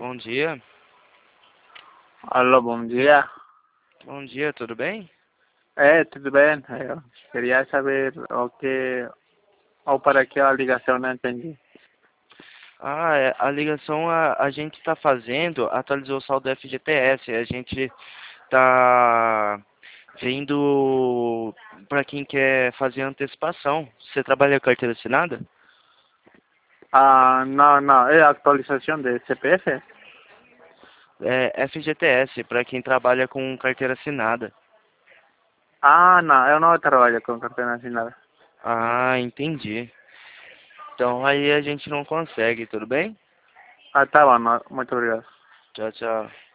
Bom dia. Alô, bom dia. Bom dia, tudo bem? Tudo bem? Eu queria saber o que ou para que a ligação, não entendi. A ligação a gente está fazendo, atualizou o saldo do FGTS. A gente está vendo para quem quer fazer antecipação. Você trabalha com carteira assinada? Não, não, é a atualização de CPF? É FGTS, para quem trabalha com carteira assinada. Não, eu não trabalho com carteira assinada. Ah, entendi. Então aí a gente não consegue, tudo bem? Tá bom, muito obrigado. Tchau, tchau.